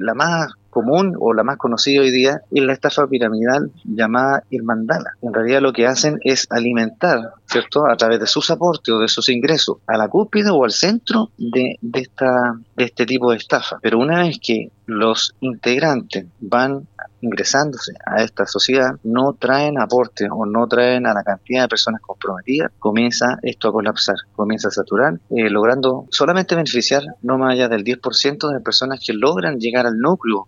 la más común o la más conocida hoy día es la estafa piramidal llamada el mandala. En realidad lo que hacen es alimentar, ¿cierto?, a través de sus aportes o de sus ingresos a la cúspide o al centro de este tipo de estafa. Pero una vez que los integrantes van ingresándose a esta sociedad, no traen aporte o no traen a la cantidad de personas comprometidas, comienza esto a colapsar, comienza a saturar, logrando solamente beneficiar no más allá del 10% de personas que logran llegar al núcleo